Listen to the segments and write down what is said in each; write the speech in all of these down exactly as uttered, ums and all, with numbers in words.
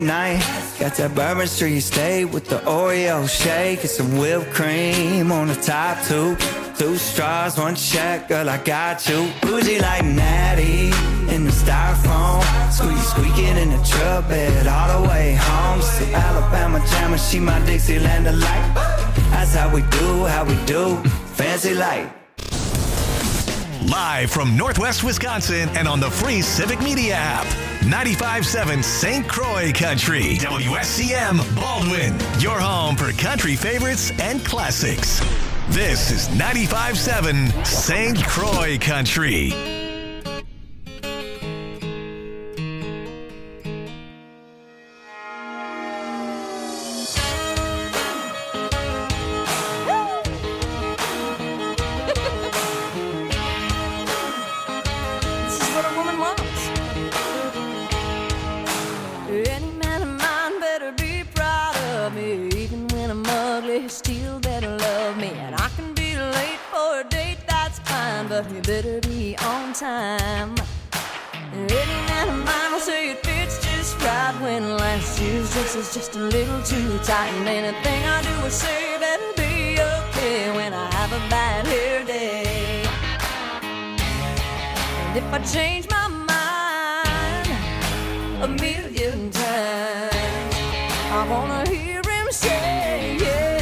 Night, got that Bourbon Street steak with the Oreo shake and some whipped cream on the top two. Two straws, one check, girl, I got you. Bougie like Natty in the styrofoam. Squeak, squeaking in the truck bed all the way home. So Alabama jammer, she my Dixieland delight. That's how we do, how we do, fancy light. Live from Northwest Wisconsin and on the free Civic Media app. ninety-five point seven Saint Croix Country. W S C M Baldwin. Your home for country favorites and classics. This is ninety-five point seven Saint Croix Country. You better be on time. Any man of mine will say it fits just right when last year's dress is just a little too tight. And anything I do or say better be okay when I have a bad hair day. And if I change my mind a million times, I wanna hear him say, yeah.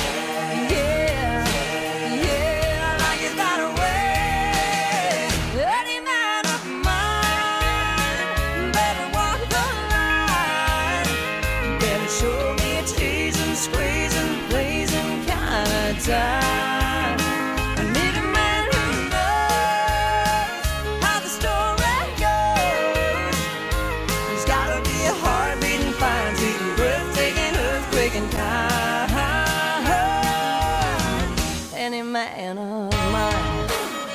Time. I need a man who knows how the story goes. There's gotta be a heartbeating, fine, sweet, breathtaking, earthquaking kind. Any man of mine.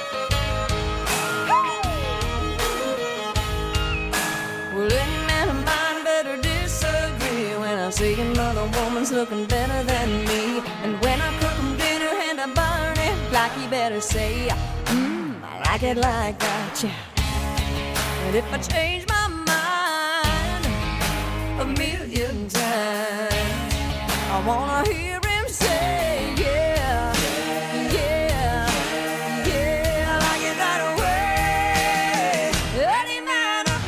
Well, any man of mine better disagree when I see another woman's looking better than me. And when I cook them dinner and I burn it, like you better say, mmm, I like it like that, yeah. And if I change my mind a million times, I wanna hear him say, yeah, yeah, yeah, I like it that way. Any man of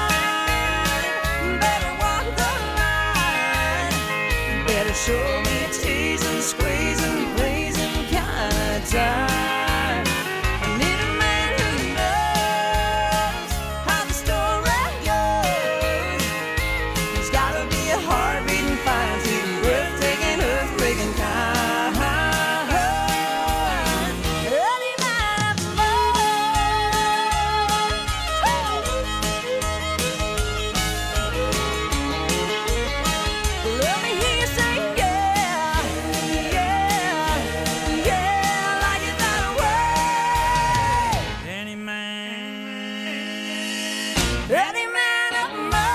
mine better walk the line, better show me a tease and squeeze and praise and kind of time. I need a man who knows how the story goes. There's gotta be a heartbeating, fine, sweet, breathtaking, earthquaking kind. Any man of mine. Let me hear you say, yeah, yeah, yeah, I like it that way. Any man, Any man of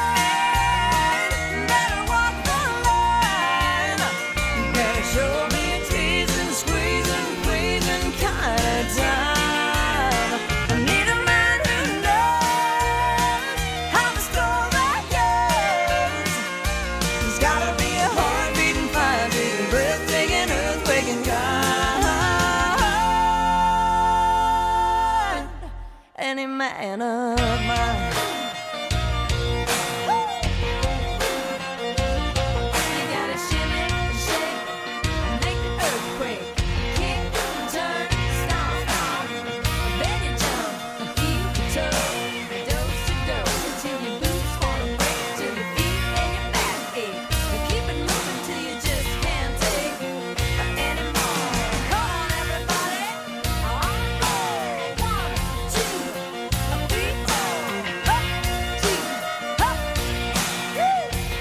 mine better walk the line. Better show me a tease and squeeze and please and kind of time. I need a man who knows how the story goes. There's gotta be a heartbeating, fire beating, breathtaking, earthquaking kind. Any man of mine. You gotta shimmy, shake, and make the earthquake. Kick, turn, stomp, stomp. Then you jump, heel to toe, dose to dose, until your boots wanna break, till your feet and your back ache. But keep it moving till you just can't take anymore. Come on, everybody, on the floor. One, two, three, four. Up, two, up. Woo!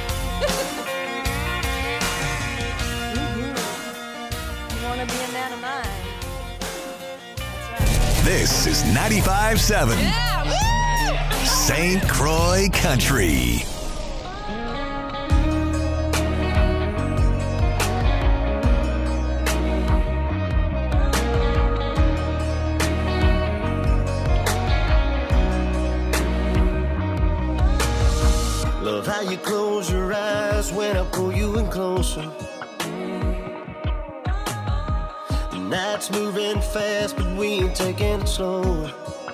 Mhm. You wanna be a man of mine? That's right. This is ninety-five point seven Yeah, woo! Saint Croix Country. Love how you close your when I pull you in closer. The night's moving fast, but we ain't taking it slow.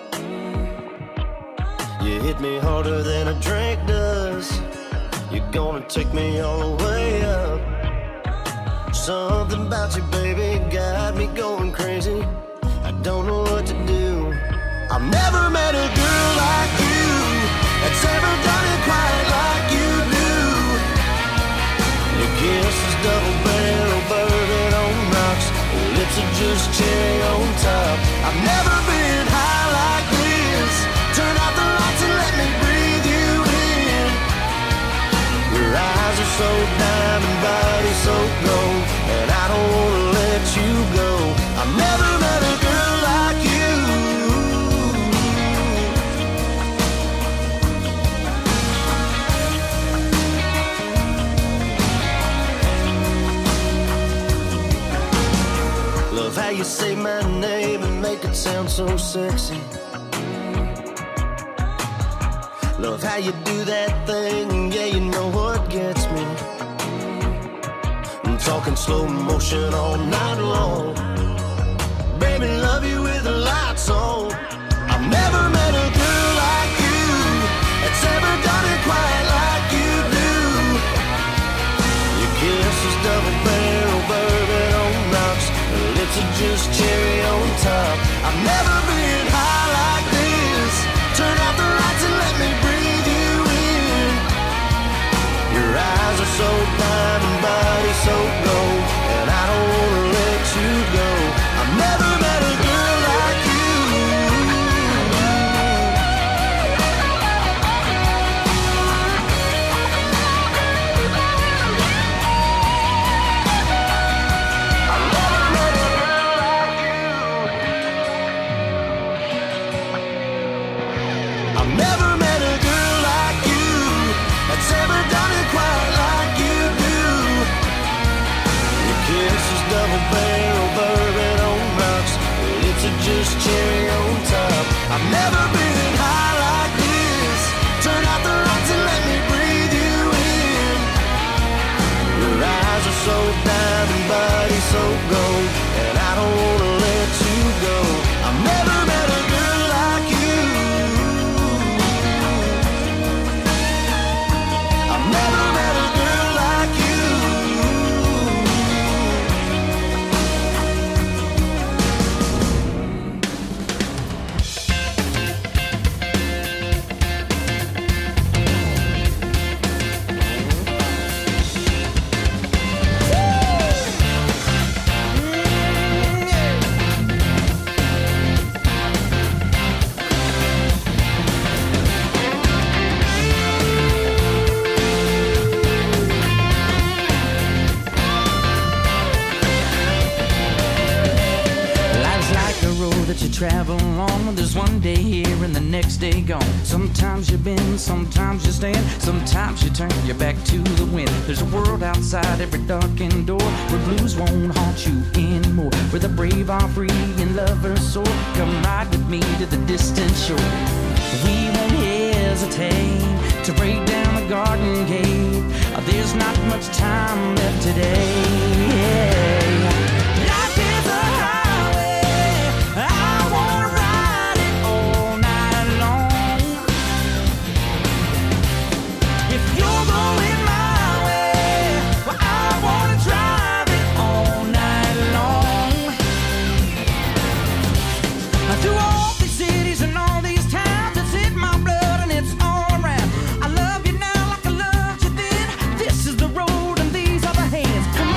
You hit me harder than a drink does. You're gonna take me all the way up. Something about you, baby, got me going crazy. I don't know what to do. I've never met a girl like you that's ever done it quite like you do. Your kiss is double barrel bourbon on rocks. Your lips are just cherry on top. I've never been high like this. Turn out the lights and let me breathe you in. Your eyes are so diamond, body so gold, and I don't wanna let you go. I've never met a girl like you. Love how you say my name and make it sound so sexy. Love how you do that thing, yeah, you know what gets me. I'm talking slow motion all night long. Baby, love you with the lights on. I've never met a girl like you that's ever done it quite like you do. Your kiss is double barrel bourbon on rocks. Your lips are just cherry on top. I've never been high like this. Turn out the lights and let me breathe you in. Your eyes are so diamond, body so gold, and I don't wanna let you go. I've never met a girl like you. I've never met a girl like you. I've never met a girl like you that's ever done it quite like you do. Your kiss is double barrel bourbon on rocks. Your lips are just cherry on top. I've never been high like this. Turn out the lights and let me breathe you in. Your eyes are so diamond, body so gold, and I don't wanna let you go. I've never met a girl like you. I've never met a girl like you. Life's like a road that you travel along. There's one day here and the next day gone. Sometimes you bend, sometimes you stand, sometimes you turn your back to the wind. There's a world outside every darkened door where blues won't haunt you anymore, where the brave are free and lovers soar. Come ride with me to the distant shore. We won't hesitate to break down the garden gate. There's not much time left today. Life is a highway. I wanna ride it all night long. If you're going my way, well, I wanna drive it all night long. Through all these cities and all these towns, it's in my blood and it's all around. I love you now like I loved you then. This is the road and these are the hands. Come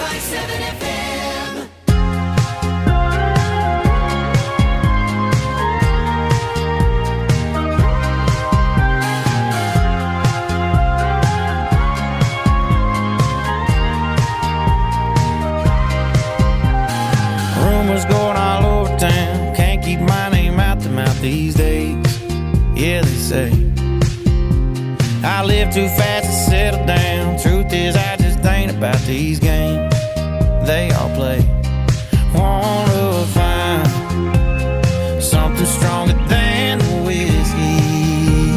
ninety-five point seven F M. Rumors going all over town, can't keep my name out the mouth these days. Yeah, they say I live too fast to settle down. Truth is, I just ain't about these games they all play. Wanna find something stronger than the whiskey.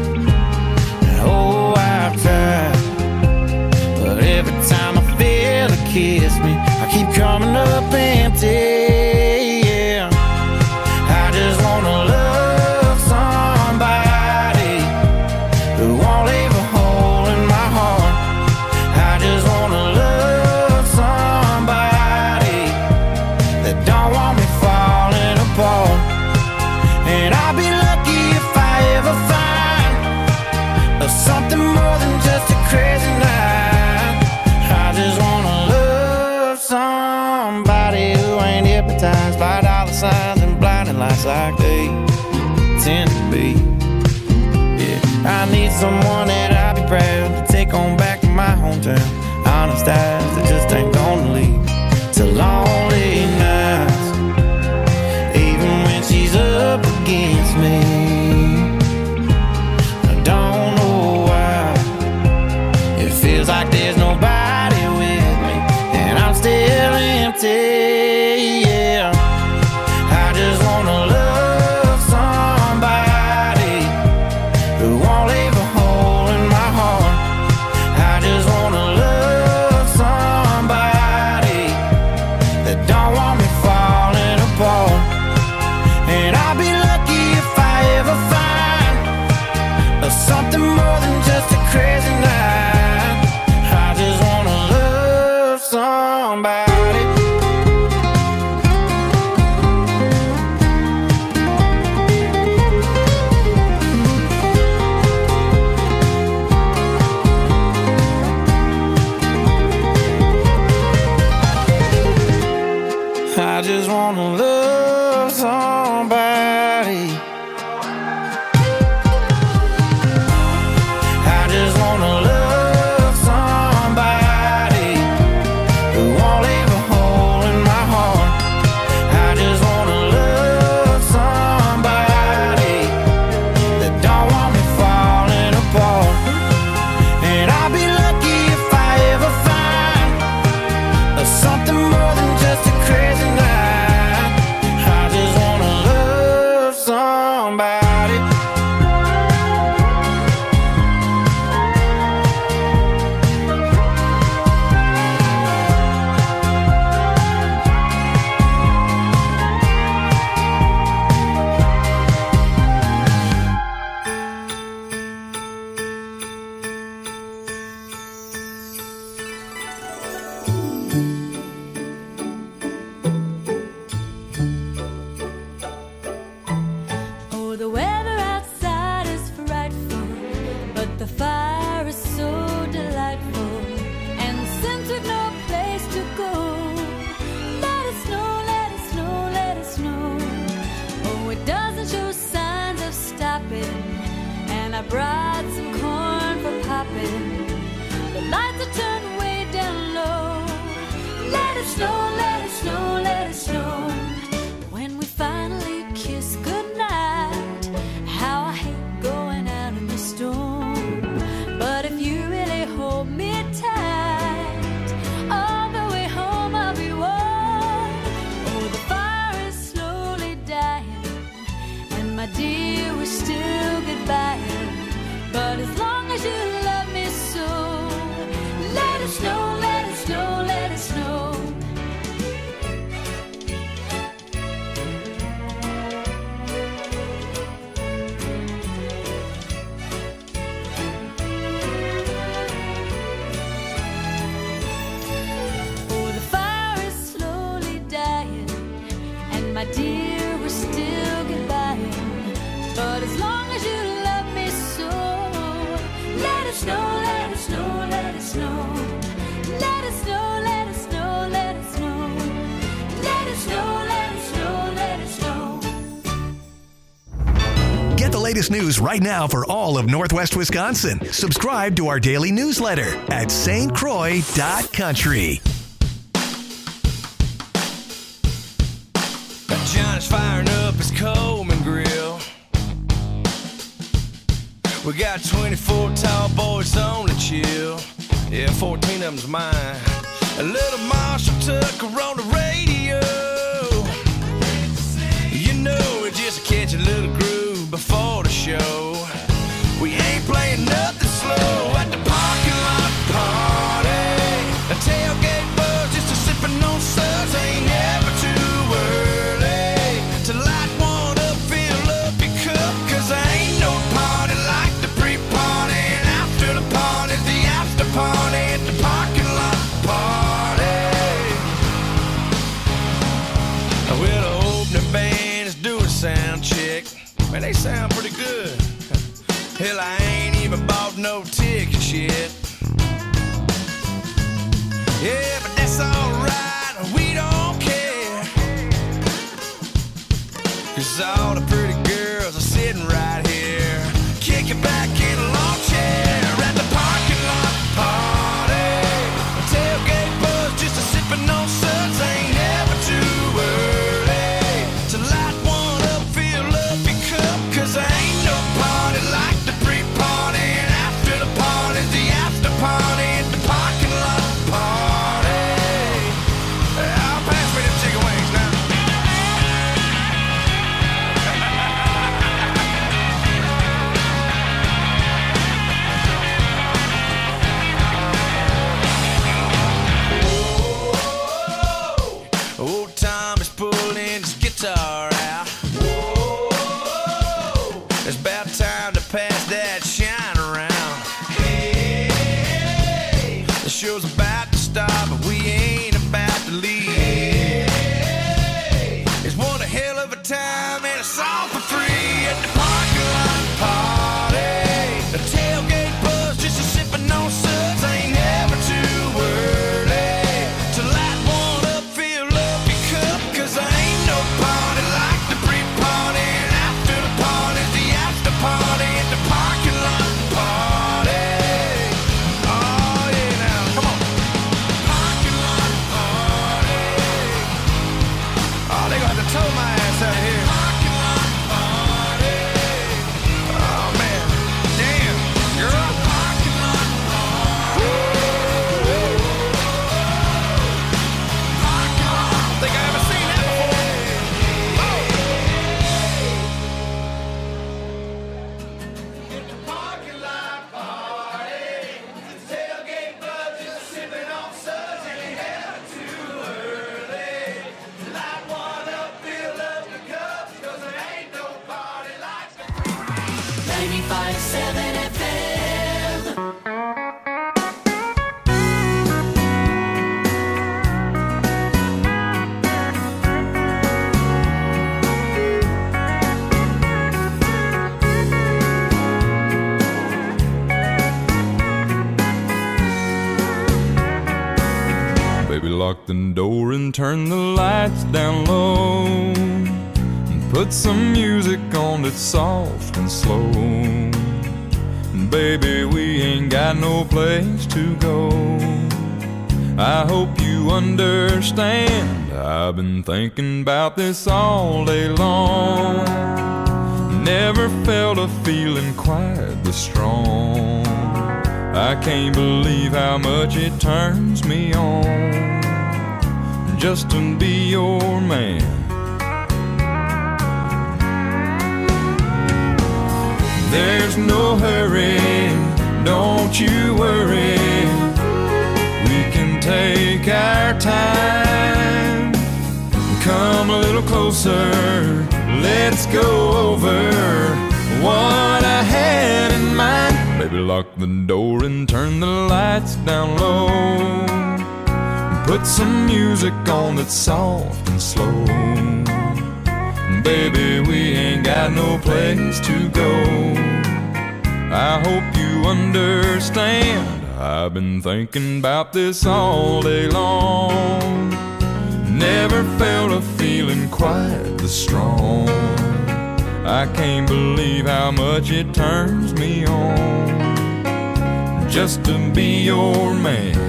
Oh, I've tried, but every time I feel it kiss me, I keep coming up empty. Yeah, I just wanna love somebody who won't leave a hole in my heart. I just wanna love somebody that don't want me falling apart. And I'll be lucky if I ever find something more than just a crazy night. I just wanna love somebody who ain't hypnotized by dollar signs and blinding lights like they tend to be. Yeah, I need someone that I'll be proud to take on back to my hometown. Honest eyes that just ain't gonna lead to lonely nights, even when she's up against me. I don't know why it feels like there's nobody with me, and I'm still empty. Yeah, I just wanna love somebody who won't leave a hole in my heart. I just wanna love somebody that don't want me falling apart. And I'll be lucky if I ever find something more than just a crazy night. I just wanna love somebody. I just wanna love somebody. I just wanna love somebody who won't leave a hole in my heart. I just wanna love somebody that don't want me falling apart. And I'll be lucky if I ever find something more than just a crazy night. I just wanna love somebody. Oh, the weather outside is frightful, but the fire is so delightful. And since we've no place to go, let it snow, let it snow, let it snow. Oh, it doesn't show signs of stopping, and I brought some corn for popping. The lights are turned way down low. Let it snow, let it snow, let it snow. When we finally kiss goodnight, how I hate going out in the storm. But if you really hold me tight, all the way home I'll be warm. Oh, the fire is slowly dying, and my dear, we're still goodbying. But as long as you love me so, let it snow, let it snow, let it snow. Oh, the fire is slowly dying, and my dear, we're still goodbye. But as long as you love me so, let it snow, let it snow, let it snow, let it snow, let it snow. latest news right now for all of Northwest Wisconsin. Subscribe to our daily newsletter at S T Croix dot country. Johnny's firing up his Coleman grill. We got twenty-four tall boys on the chill. Yeah, fourteen of them's mine. A little Marshall Tucker on the radio. You know, we just catch a little groove before the show. We ain't playing nothing slow at the parking lot party. A tailgate buzz, just a sipping on suds. Ain't never too early to light one up, fill up your cup. Cause there ain't no party like the pre-party. And after the party, the after party at the parking lot party. Well, the opening band is doing sound check. Man, they sound pretty good. Hell, I ain't even bought no tickets yet. Yeah, but that's alright, we don't care. Cause all the pretty girls are sitting right here, kicking back in a lawn chair at the parking lot party. A tailgate buzz, just a sipping on suds. Ain't never too early to light one up, fill up your cup. Cause there ain't no party like the pre-party. And after the party, the after party at the parking lot party. I'll pass me them chicken wings now. Old Tom is pulling his guitar out. It's about time to pass that shine around. The show's about to start, but we ain't about to leave. It's one a hell of a time and it's all for free at the parking lot party. The tailgate buzz, just a sipping on suds. Ain't never too early to light one up, fill up your cup. Cause there ain't no party like the pre-party. And after the party, the after party at the parking lot party. Oh yeah, now come on. Parking lot party. Oh, they gonna have to tow my ass out of here. Parking lot party. Oh man, damn, girl. Parking lot party. Parking lot. I don't think I ever seen that before. Oh. Get the parking lot party. The tailgate buzz, just sipping on suds. Ain't never too early. Light one up, fill up the cups. Cause there ain't no party like the ninety-five point seven F M. Baby, lock the door and turn the lights down low, and put some music on that's soft and slow. And baby, we ain't got no place to go. I hope you understand, I've been thinking about this all day long. Never felt a feeling quite this strong. I can't believe how much it turns me on just to be your man. There's no hurry, don't you worry. We can take our time. Come a little closer, let's go over what I had in mind. Baby, lock the door and turn the lights down low. Put some music on that's soft and slow. Baby, we ain't got no place to go. I hope you understand, I've been thinking about this all day long. Never felt a feeling quite this strong. I can't believe how much it turns me on just to be your man.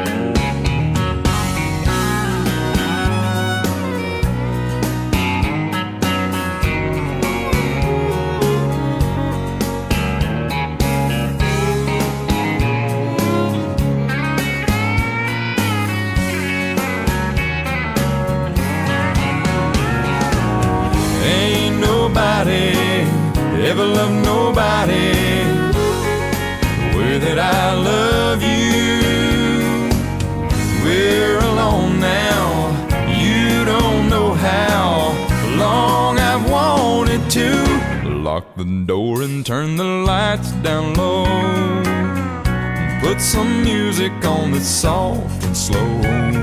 Ever love nobody the way that I love you. We're alone now, you don't know how long I've wanted to lock the door and turn the lights down low and put some music on that's soft and slow.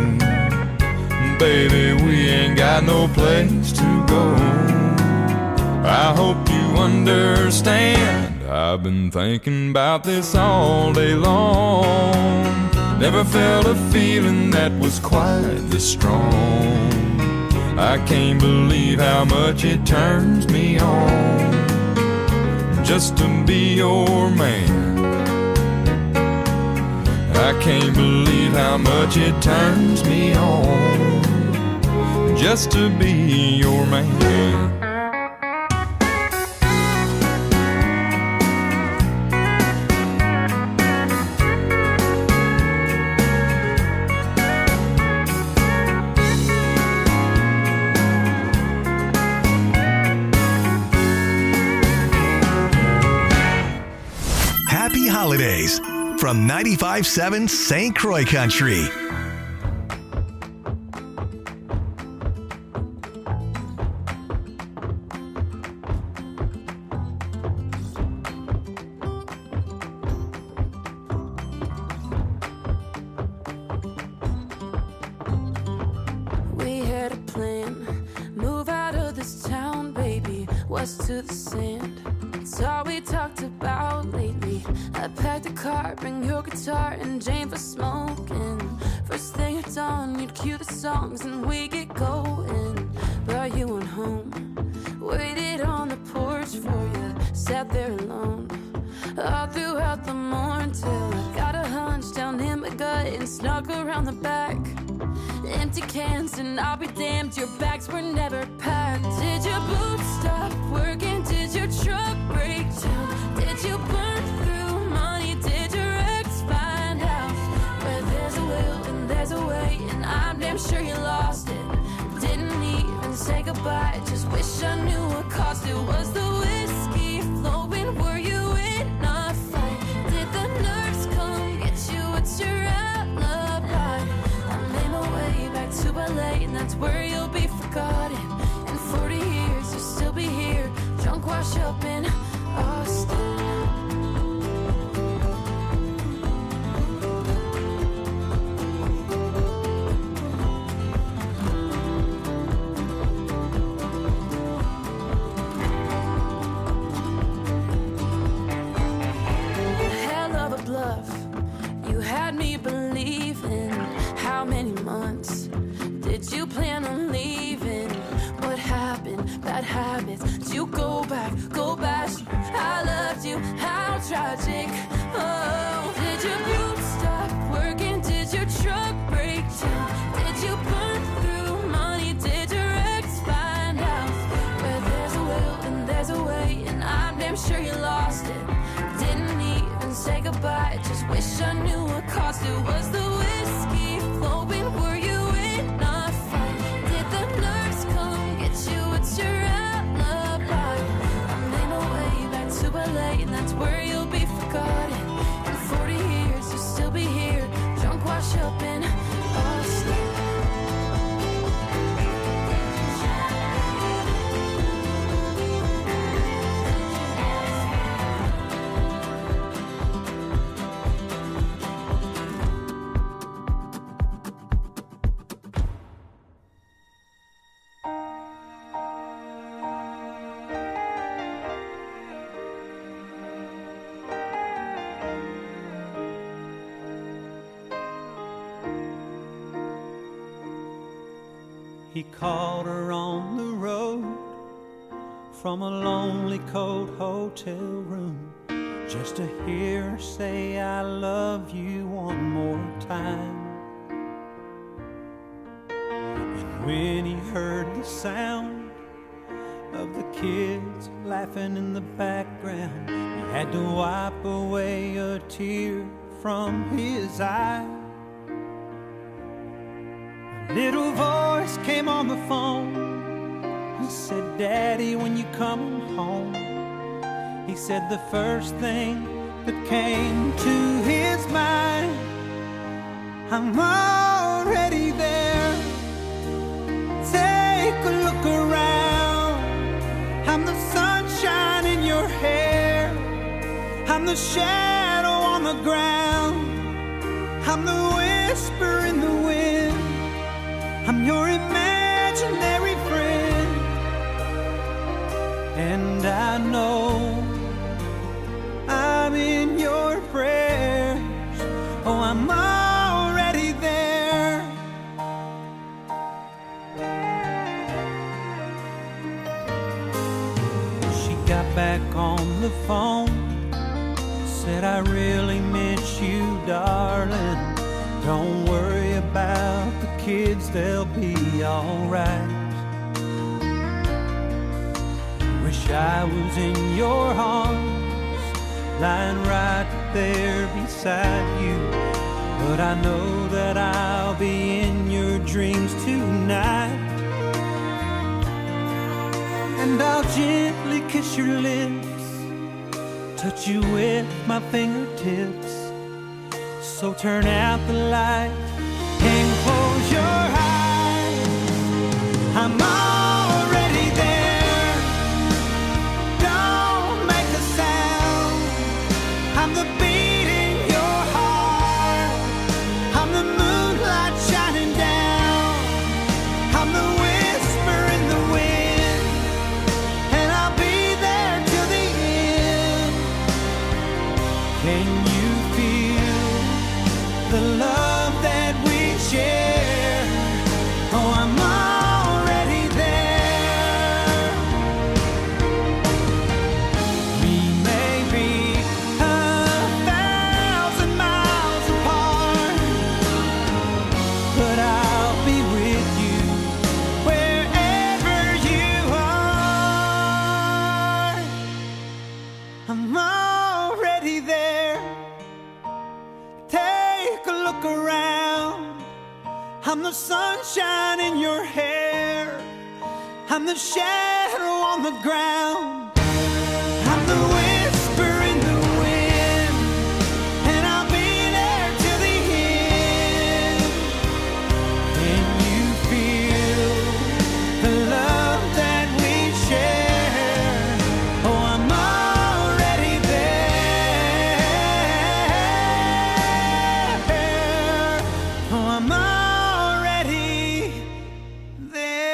Baby, we ain't got no place to go. I hope you understand. I've been thinking about this all day long. Never felt a feeling that was quite this strong. I can't believe how much it turns me on just to be your man. I can't believe how much it turns me on just to be your man. Holidays from ninety-five point seven Saint Croix Country. We had a plan, move out of this town, baby, west to the sand. It's all we talked about lately. I packed a car, bring your guitar and Jane for smoking. First thing at dawn, you'd cue the songs and we get going. But you went home, waited on the porch for you, sat there alone all throughout the morning till I got a hunch down in my gut and snuck around the back. Empty cans and I'll be damned, your bags were never packed. Did your boots stop working? Did your truck break down? Did you burn through money? Did your ex find out? Where there's a will and there's a way, and I'm damn sure you lost it. Didn't even say goodbye, just wish I knew what cost it. Was the whiskey flowing? Were you in a fight? Did the nerves come get you? What's your alibi? I made my way back to L A, and that's where you'll be forgotten. In forty years you'll still be here, drunk, washed up in Austin. Hell of a bluff, you had me believing. How many months did you plan on leaving? What happened? Bad habits. Did you go back? Go back. I loved you. How tragic. Oh, did your boots stop working? Did your truck break down? Did you burn through money? Did your ex find out? Where there's a will and there's a way, and I'm damn sure you lost it. Didn't even say goodbye, just wish I knew what cost it. Was the whiskey flowing? Were you in a fight? Did the nerves come get you? What's your alibi? I made my way back to L A, and that's where you'll be forgotten. In forty years you'll still be here, drunk, wash up in Austin. He called her on the road from a lonely cold hotel room just to hear her say I love you one more time. And when he heard the sound of the kids laughing in the background, he had to wipe away a tear from his eye. A little voice came on the phone. He said, Daddy, when you come home, he said the first thing that came to his mind, I'm already there. Take a look around. I'm the sunshine in your hair. I'm the shadow on the ground. I'm the whisper in the wind. I'm your imaginary friend. And I know I'm in your prayers. Oh, I'm already there. She got back on the phone, said I really miss you, darling. Don't worry about the kids, they'll be alright. Wish I was in your arms, lying right there beside you. But I know that I'll be in your dreams tonight. And I'll gently kiss your lips, touch you with my fingertips. So turn out the light and close your eyes. I'm already there. Don't make a sound. I'm the beat in your heart. I'm the moonlight shining down. I'm the whisper in the wind. And I'll be there till the end. Can you feel the love that we share? Oh, I'm already there. We may be a thousand miles apart, but I'll be with you wherever you are. I'm already there. Take a look around. I'm the sunshine in your hair. I'm the shadow on the ground. I'm the whisper in the wind. And I'll be there till the end. Can you feel the love that we share? Oh, I'm already there. Oh, I'm already there.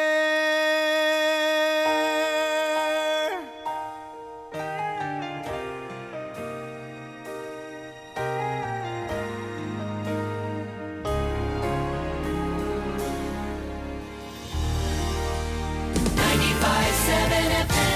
ninety-five seven F M.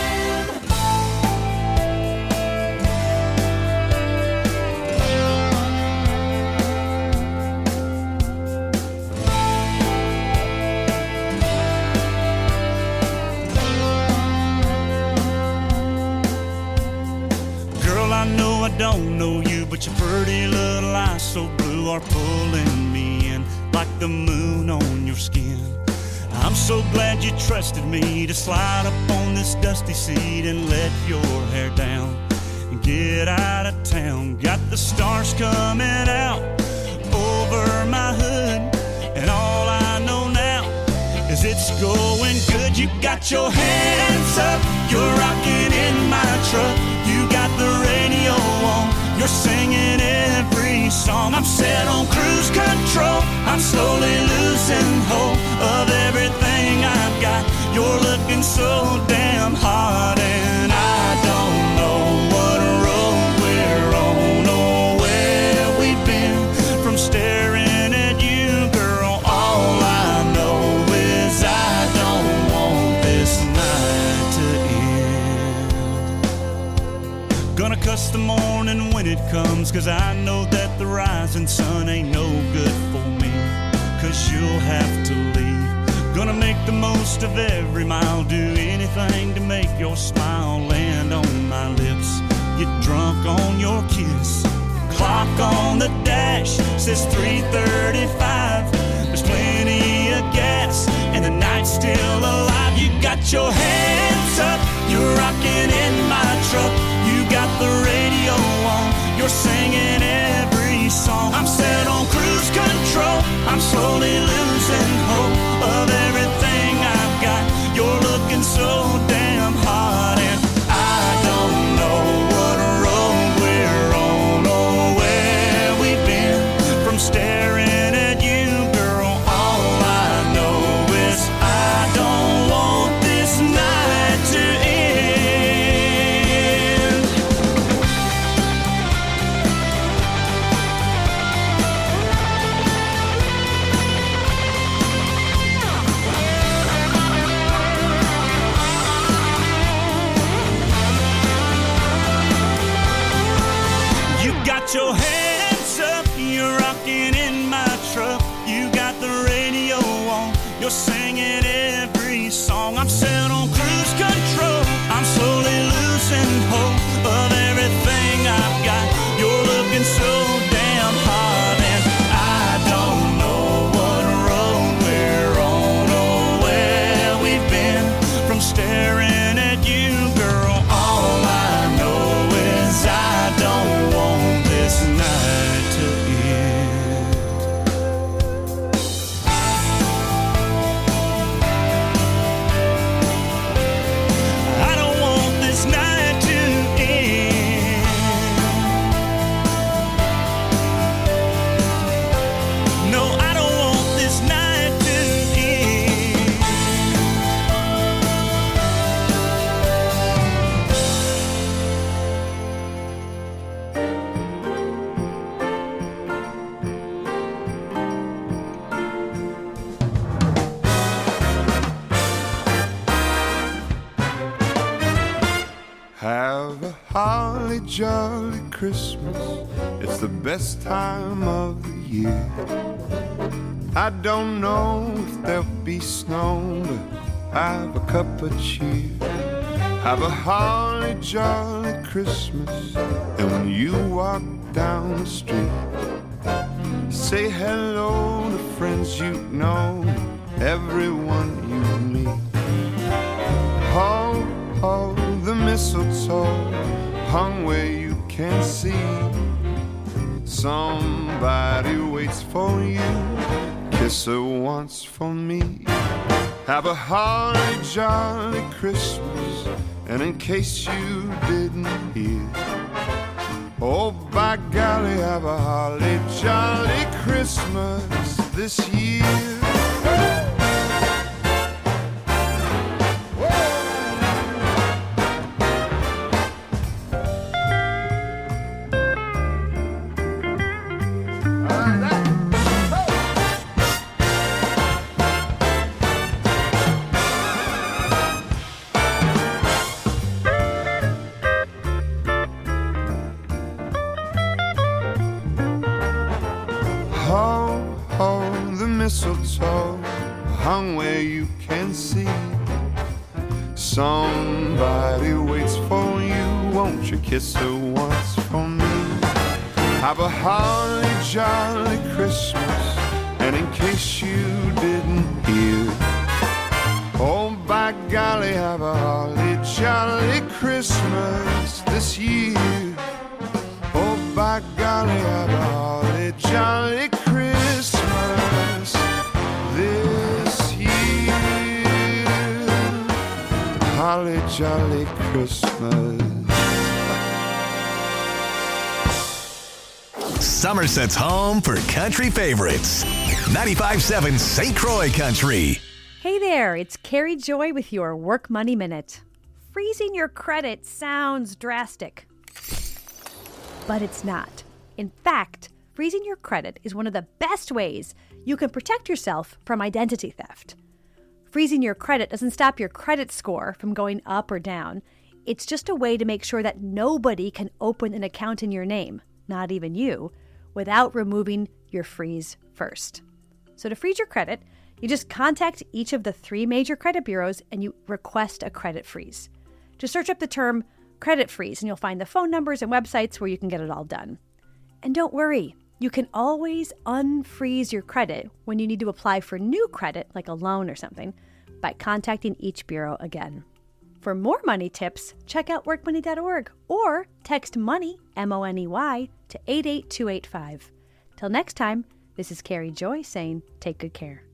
Girl, I know I don't know you, but your pretty little eyes so blue are pulling me in like the moon on your skin. I'm so glad you trusted me to slide up on this dusty seat and let your hair down and get out of town. Got the stars coming out over my hood, and all I know now is it's going good. You got your hands up, you're rocking in my truck. You got the radio on, you're singing every song. I'm set on cruise control, I'm slowly losing hope of everything I've got. You're looking so damn hot, and I don't know what road we're on or where we've been. From staring at you, girl, all I know is I don't want this night to comes, 'cause I know that the rising sun ain't no good for me. 'Cause you'll have to leave. Gonna make the most of every mile, do anything to make your smile land on my lips. Get drunk on your kiss. Clock on the dash says three thirty-five. There's plenty of gas and the night's still alive. You got your hands up, you're rocking in my truck. You got the radio on, you're singing every song. I'm set on cruise control, I'm slowly losing hope of everything I've got. You're looking so damn hot and I don't know what road we're on or where we've been. From staring at you, girl, all I know is I don't want this night to end. You got your hands up, you're rocking in my truck. You got the radio on, you're singing every song. I'm set on cruise control, I'm slowly losing hope of everything I've got. You're looking so damn hot and I don't know what road we're on or where we've been. From staring at you, girl, all I know is I don't want this night to end. I don't want this night to end. No, I don't want this night to end. Have a holly jolly Christmas. It's the best time of the year. I don't know if there'll be snow, but have a cup of cheer. Have a holly jolly Christmas. And when you walk down the street, say hello to friends you know, everyone you meet. Ho, ho, the mistletoe hung where you can see. Somebody waits for you, kiss her once for me. Have a holly jolly Christmas, and in case you didn't hear, oh by golly, have a holly jolly Christmas this year. Ho, ho, the mistletoe hung where you can see. Somebody waits for you, won't you kiss her once for me? Have a holly jolly Christmas, and in case you didn't hear, oh by golly, have a holly jolly Christmas this year. Oh by golly, have a holly jolly Christmas this year. Holly jolly Christmas. Somerset's home for country favorites. ninety-five point seven Saint Croix Country. Hey there, it's Carrie Joy with your Work Money Minute. Freezing your credit sounds drastic, but it's not. In fact, freezing your credit is one of the best ways you can protect yourself from identity theft. Freezing your credit doesn't stop your credit score from going up or down. It's just a way to make sure that nobody can open an account in your name. not even you, without removing your freeze first. So to freeze your credit, you just contact each of the three major credit bureaus and you request a credit freeze. Just search up the term credit freeze and you'll find the phone numbers and websites where you can get it all done. And don't worry, you can always unfreeze your credit when you need to apply for new credit, like a loan or something, by contacting each bureau again. For more money tips, check out work money dot org or text MONEY, M O N E Y, to eight eight two eight five. Till next time, this is Carrie Joy saying take good care.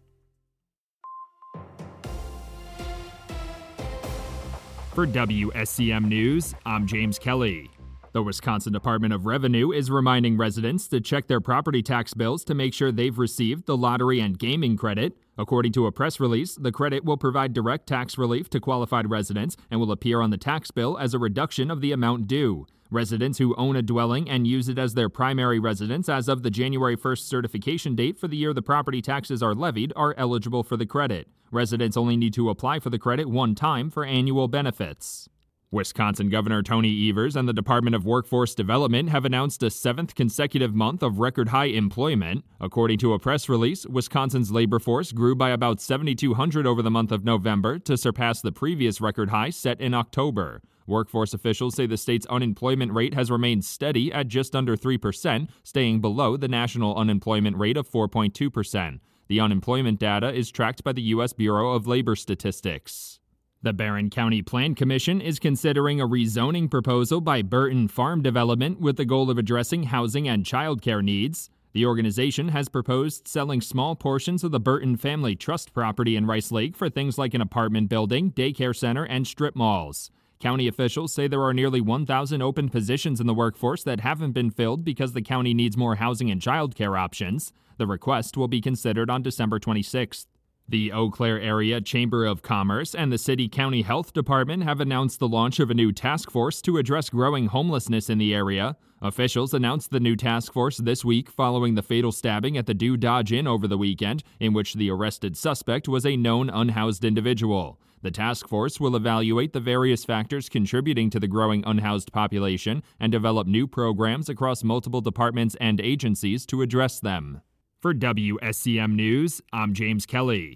For W S C M News, I'm James Kelly. The Wisconsin Department of Revenue is reminding residents to check their property tax bills to make sure they've received the lottery and gaming credit. According to a press release, the credit will provide direct tax relief to qualified residents and will appear on the tax bill as a reduction of the amount due. Residents who own a dwelling and use it as their primary residence as of the January first certification date for the year the property taxes are levied are eligible for the credit. Residents only need to apply for the credit one time for annual benefits. Wisconsin Governor Tony Evers and the Department of Workforce Development have announced a seventh consecutive month of record-high employment. According to a press release, Wisconsin's labor force grew by about seventy-two hundred over the month of November to surpass the previous record high set in October. Workforce officials say the state's unemployment rate has remained steady at just under three percent, staying below the national unemployment rate of four point two percent. The unemployment data is tracked by the U S Bureau of Labor Statistics. The Barron County Plan Commission is considering a rezoning proposal by Burton Farm Development with the goal of addressing housing and childcare needs. The organization has proposed selling small portions of the Burton Family Trust property in Rice Lake for things like an apartment building, daycare center, and strip malls. County officials say there are nearly one thousand open positions in the workforce that haven't been filled because the county needs more housing and childcare options. The request will be considered on December twenty-sixth. The Eau Claire Area Chamber of Commerce and the City County Health Department have announced the launch of a new task force to address growing homelessness in the area. Officials announced the new task force this week following the fatal stabbing at the Do Dodge Inn over the weekend, in which the arrested suspect was a known unhoused individual. The task force will evaluate the various factors contributing to the growing unhoused population and develop new programs across multiple departments and agencies to address them. For W S C M News, I'm James Kelly.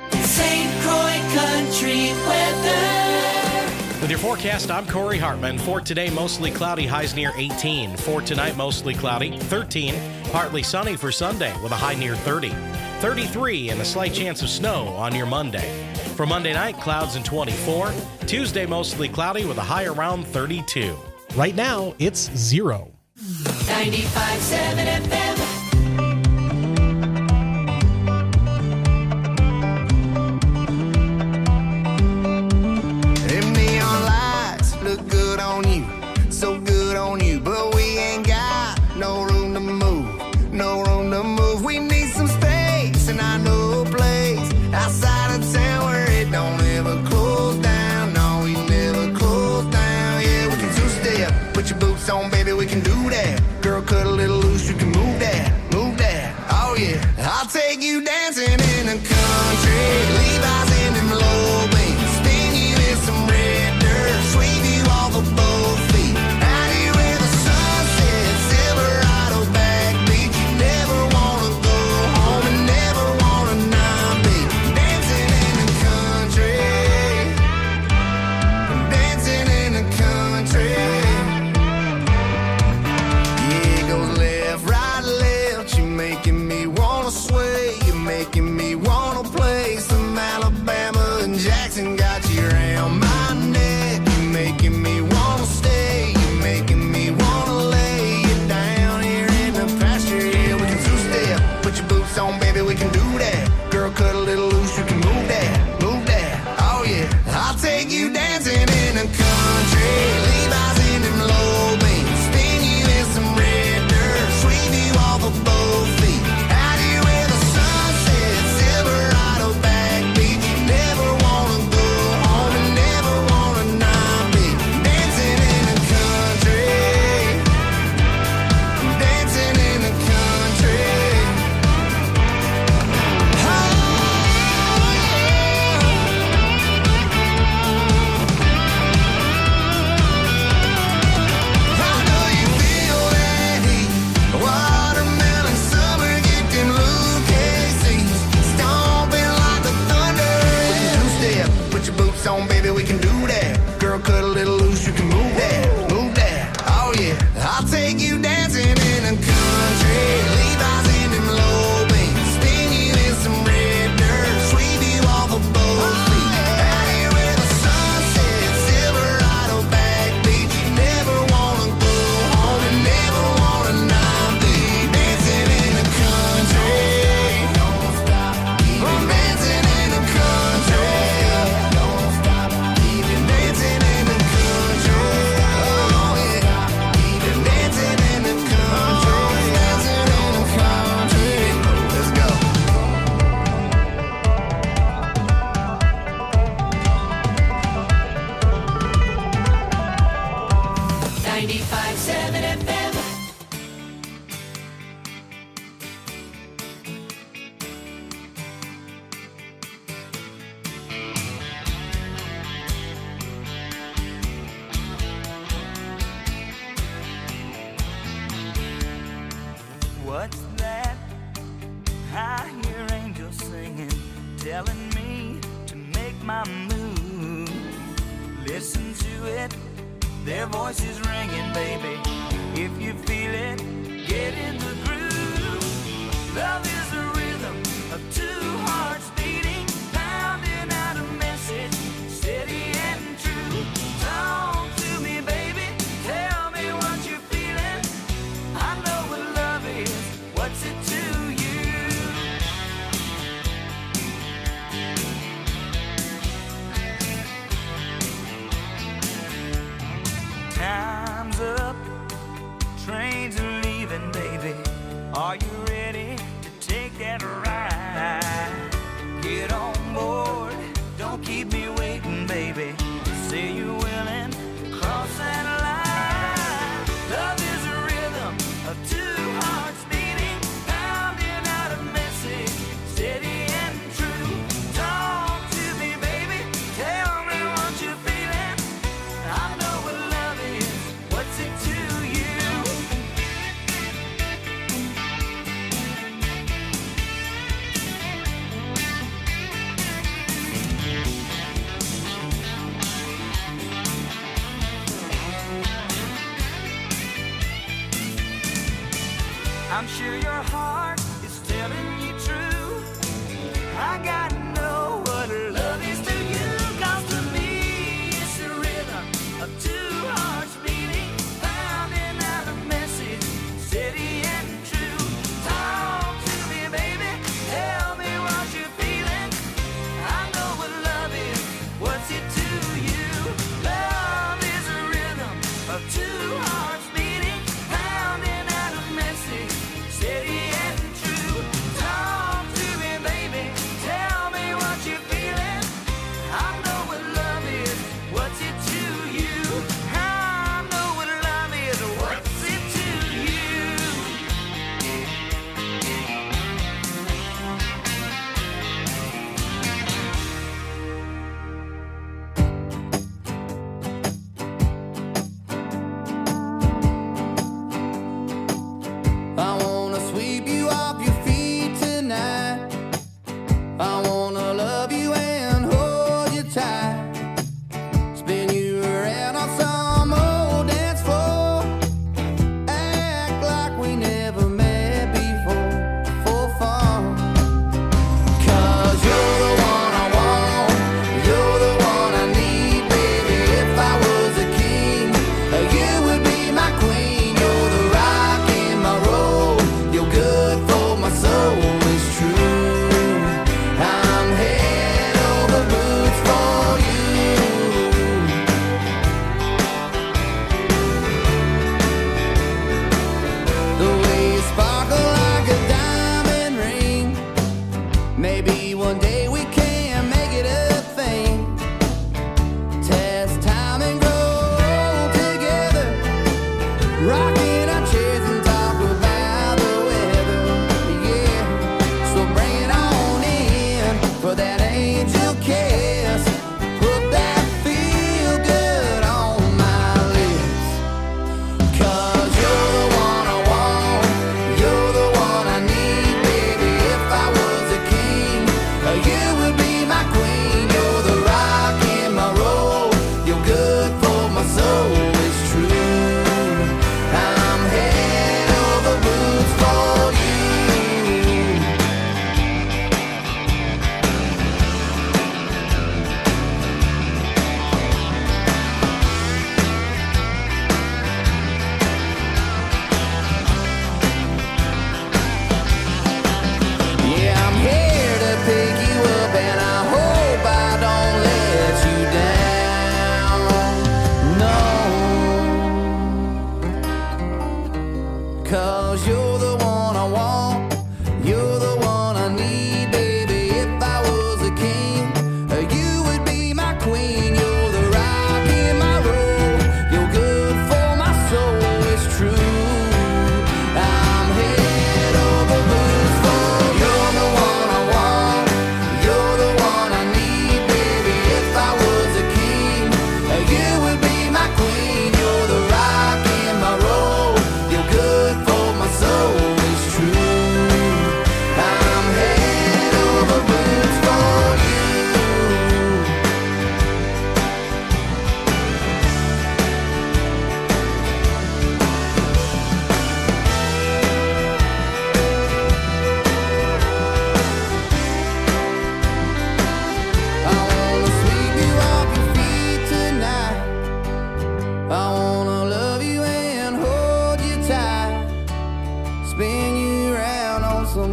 Saint Croix Country weather. With your forecast, I'm Corey Hartman. For today, mostly cloudy, highs near eighteen. For tonight, mostly cloudy, thirteen. Partly sunny for Sunday with a high near thirty. thirty-three and a slight chance of snow on your Monday. For Monday night, clouds and twenty-four. Tuesday, mostly cloudy with a high around thirty-two. Right now, it's zero. ninety-five point seven F M. So good on you, but we ain't got no room to move, no room to move. We need some space, and I know a place outside of town where it don't ever close down. No, we never close down. Yeah, we can two-step, put your boots on, baby, we can do that. Girl, cut a little loose, you can move that, move that. Oh yeah, I'll take you dancing in the country, Levi's in them low beams, spin you in some red dirt, sweep you off a boat feet. Making me wanna play some telling me to make my move. Listen to it, their voices ringing, baby. If you feel it, get in the groove. Love is a rhythm of two hearts beating, pounding out a message, steady and true. Talk to me, baby, tell me what you're feeling. I know what love is, what's it to you? Time's up, trains are leaving, baby. Are you ready to take that ride? Get on board, don't keep me waiting, baby. Say you're willing to cross that line. Love is a rhythm of two hearts beating, pounding out a message, steady and true. Talk to me, baby, tell me what you're feeling. I know what love is, what's it to you? I'm sure your heart is telling you true. I gotta know what love is to you. 'Cause to me it's the rhythm of two hearts beating, pounding out a message, steady and true. Talk to me, baby, tell me what you're feeling. I know what love is, what's it to you? Love is a rhythm of two hearts beating, pounding out a message, steady and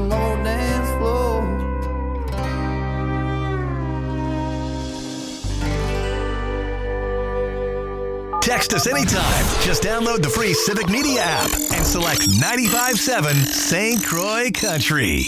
some old dance floor. Text us anytime. Just download the free Civic Media app and select ninety-five point seven Saint Croix Country.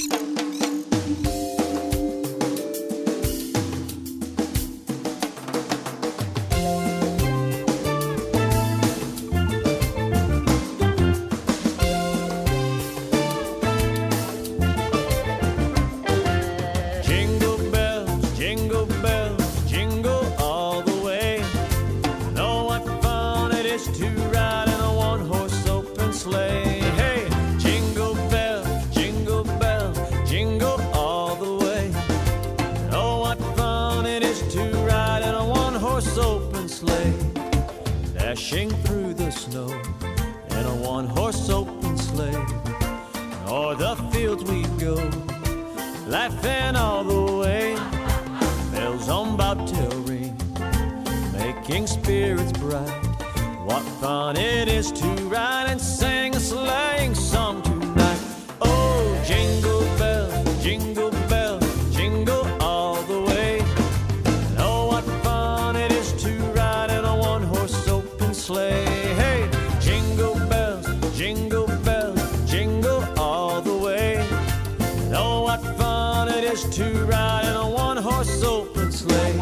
Dashing through the snow in a one-horse open sleigh. O'er the fields we go, laughing all the way. Bells on bobtail ring, making spirits bright. What fun it is to ride and sing a sleighing song tonight. Oh, jingle bells, jingle bells, jingle all the way. And oh, what fun it is to ride in a one-horse open sleigh. Hey, jingle bells, jingle bells, jingle all the way. And oh, what fun it is to ride in a one-horse open sleigh.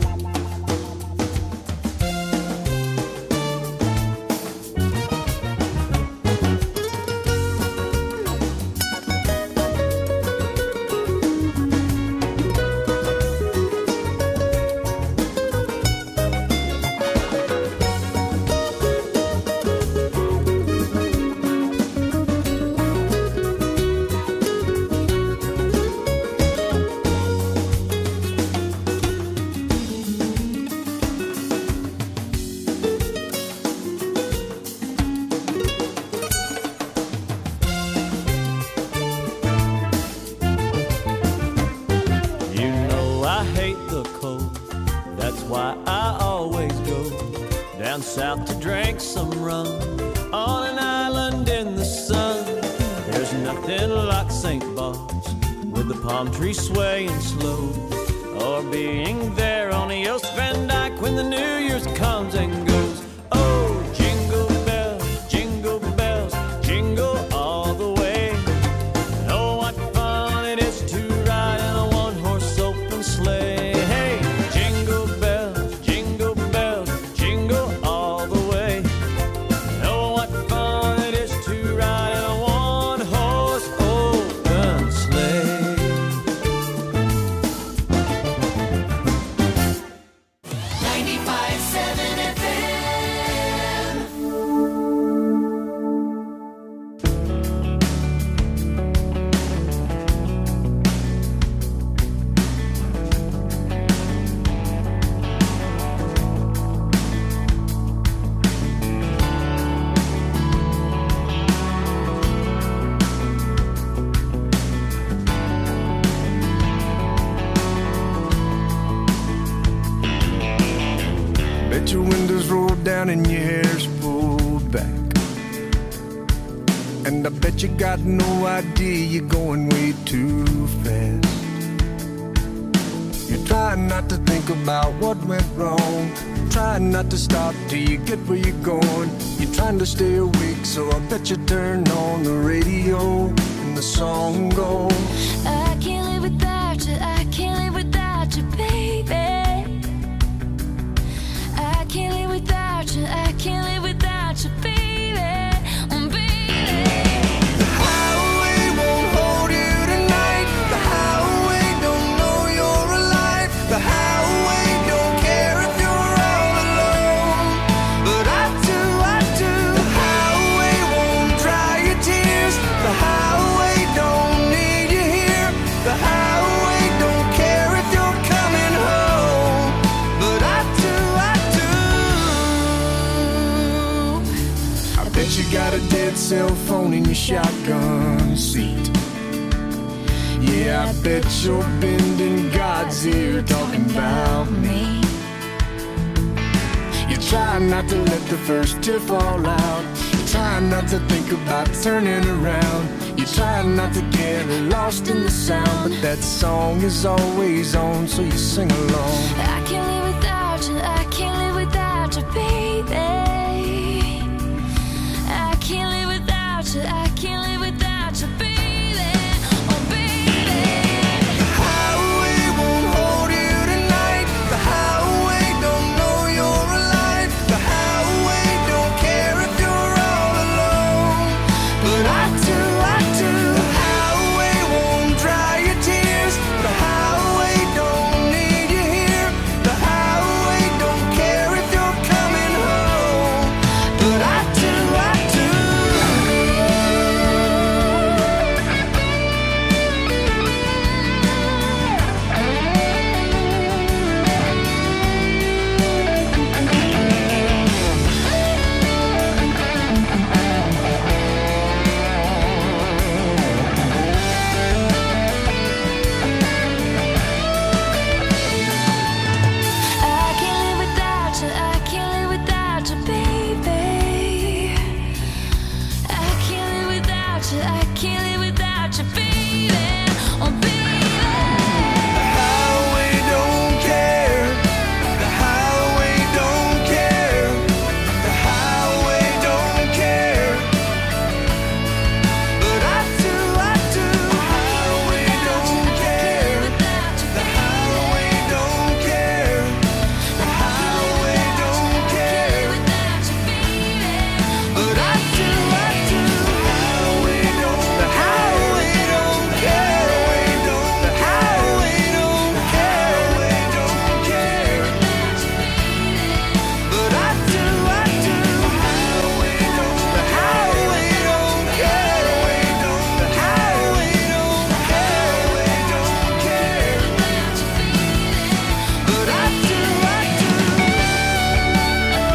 South to drink some rum on an island in the sun. There's nothing like Saint Bart's with the palm trees swaying slow, or being there on the Oost Van Dyke when the New Year's comes and goes. Oh, jingle bells, jingle bells, jingle all the way. And oh, what fun it is to ride in a one-horse open sleigh. Hey, jingle bells, jingle bells, jingle all the way. And oh, what fun it is to ride in a one-horse open sleigh. ninety-five point seven F M. Bet your windows rolled down and your hair's pulled back. And I bet you got no idea you're going way too fast. You're trying not to think about what went wrong, trying not to stop till you get where you're going. You're trying to stay awake, so I bet you turn on the radio and the song goes, I can't live without you, I can't live without you, baby. I can't live without you, I can't live without you, baby. Oh, baby. the highway won't hold you tonight. The highway don't know you're alive. The highway don't care if you're all alone. But I do, I do. The highway won't dry your tears. The highway don't need you here. The highway don't care if you're coming home. But I do, I do. I bet you got a dead cell phone in your shotgun seat. Yeah, I bet you're bending God's ear talking about me. You try not to let the first tear fall out. You try not to think about turning around. You try not to get lost in the sound, but that song is always on, so you sing along. I can't live without you, I can't live without you, baby. I can't live without you, I can't live without you, baby. Oh, baby. The highway won't hold you tonight. The highway don't know you're alive. The highway don't care if you're all alone. But I do, I do. The highway won't dry your tears. The highway don't need you here. The highway don't care if you're coming home. But I do, I do. I can't live without you, I can't live without you, baby. I can't live without you, I can't live without you, baby. Oh, baby. The highway don't care. The highway don't care. The highway don't care. But I do, I do. The highway don't care. The highway don't care. The highway don't care. But I do, I do. The highway don't. The highway don't care. The highway don't care. Don't care. But I do, I do. The highway don't. The highway don't care. The highway don't care. Don't care. But I do, I do.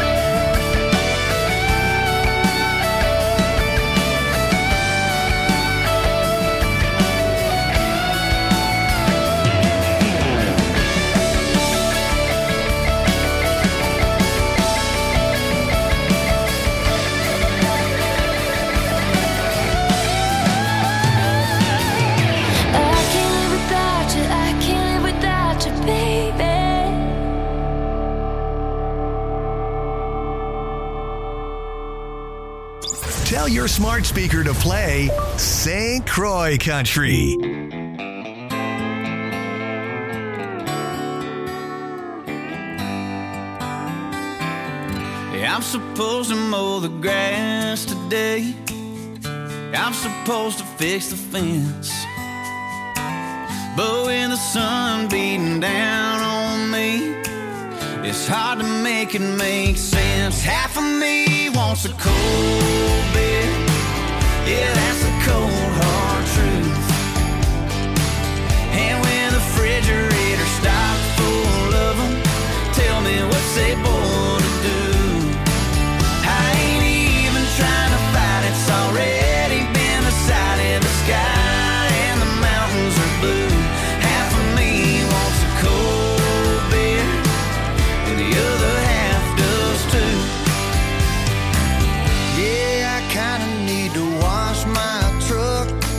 I can't live without you, I can't live without you, baby. Tell your smart speaker to play Saint Croix Country. Yeah, I'm supposed to mow the grass today. I'm supposed to fix the fence. But when the sun beating down on me, it's hard to make it make sense. Half of me wants a cold beer. Yeah, that's the cold hard truth. And when the refrigerator stocked full of them, tell me what's they born to do. I ain't even trying to fight, it's already been decided. The sky and the mountains are blue. Half of me wants a cold beer, and the other half does too. Yeah, I kinda need to wash my truck.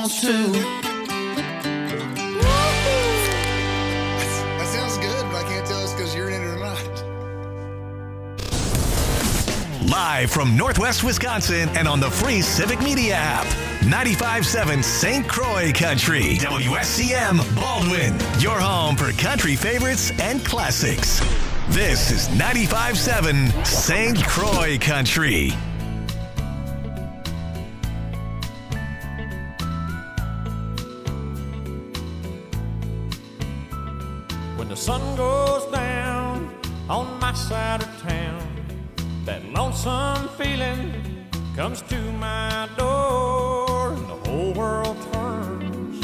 wants to. That sounds good, but I can't tell it's because you're in it or not. Live from Northwest Wisconsin and on the free Civic Media app. ninety-five point seven Saint Croix Country. W S C M Baldwin. Your home for country favorites and classics. This is ninety-five point seven Saint Croix Country. When the sun goes down on my side of town, that lonesome feeling comes to my door, and the whole world turns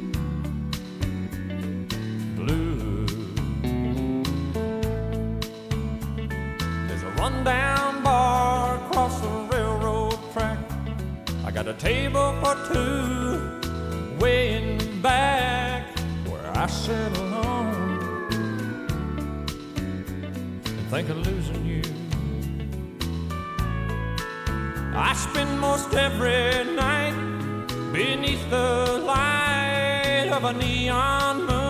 blue. There's a rundown bar across the railroad track. I got a table for two way in the back where I sit alone and think of losing you. I spend most every night beneath the light of a neon moon,